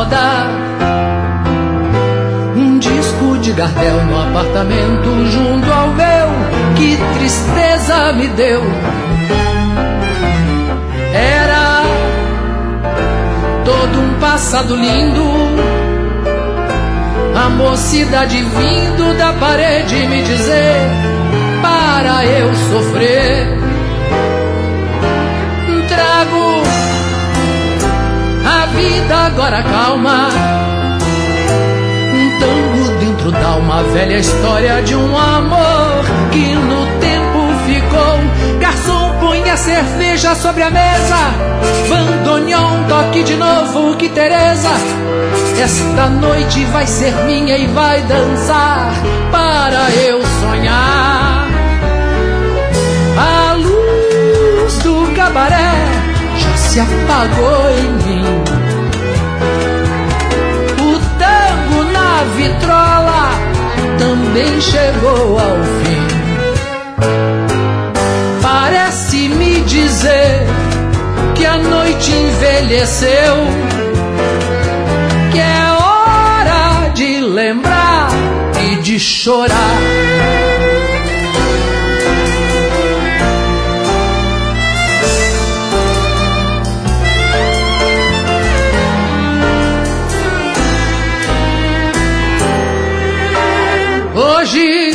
rodar. Um disco de Gardel no apartamento junto ao meu, que tristeza me deu. Era todo um passado lindo, a mocidade vindo da parede me dizer para eu sofrer. Trago a vida agora calma, um tango dentro da uma velha história de um amor que no tempo ficou. Garçom, põe a cerveja sobre a mesa, bandoneon, toque de novo, que Teresa. Esta noite vai ser minha e vai dançar para eu sonhar. A luz do cabaré já se apagou em mim. O tango na vitrola também chegou ao fim. Parece me dizer que a noite envelheceu, que é hora de lembrar e de chorar. Hoje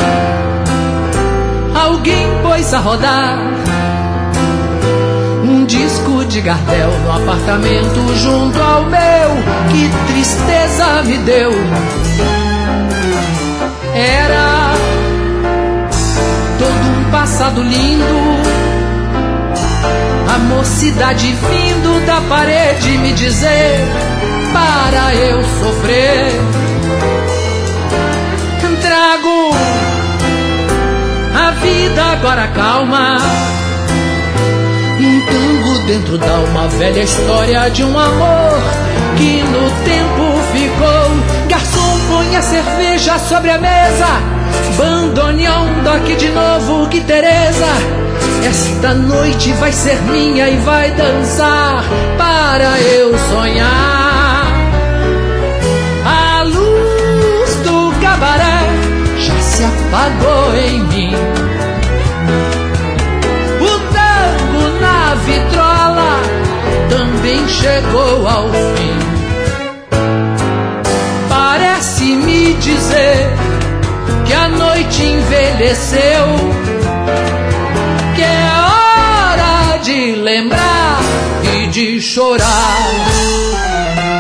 alguém pôs a rodar um disco de Gardel no apartamento junto ao meu, que tristeza me deu. Era todo um passado lindo, a mocidade vindo da parede me dizer para eu sofrer. Trago a vida agora calma, um tango dentro da uma velha história de um amor que no tempo ficou. Garçom, põe a cerveja sobre a mesa, bandoneon, toque de novo, que Teresa. Esta noite vai ser minha e vai dançar para eu sonhar. A luz do cabaré já se apagou em mim. O tango na vitrola também chegou ao fim. Parece me dizer que a noite envelheceu, que é hora de lembrar e de chorar.